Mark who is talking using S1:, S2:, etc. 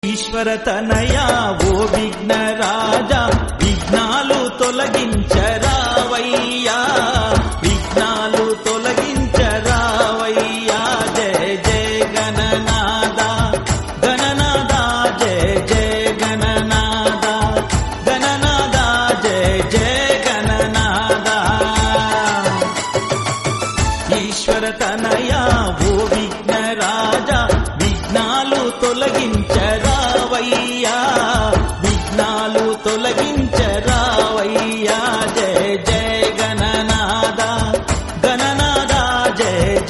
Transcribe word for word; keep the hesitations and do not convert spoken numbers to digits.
S1: ఈశ్వర తనయా ఓ విఘ్న రాజా విఘ్నాలు తొలగించరావయ్యా విఘ్నాలు తొలగించరావయ్యా జయ జయ గణనాద గణనాద జయ జయ గణనాద గణనాద జయ జయ గణనాద ఈశ్వర తనయ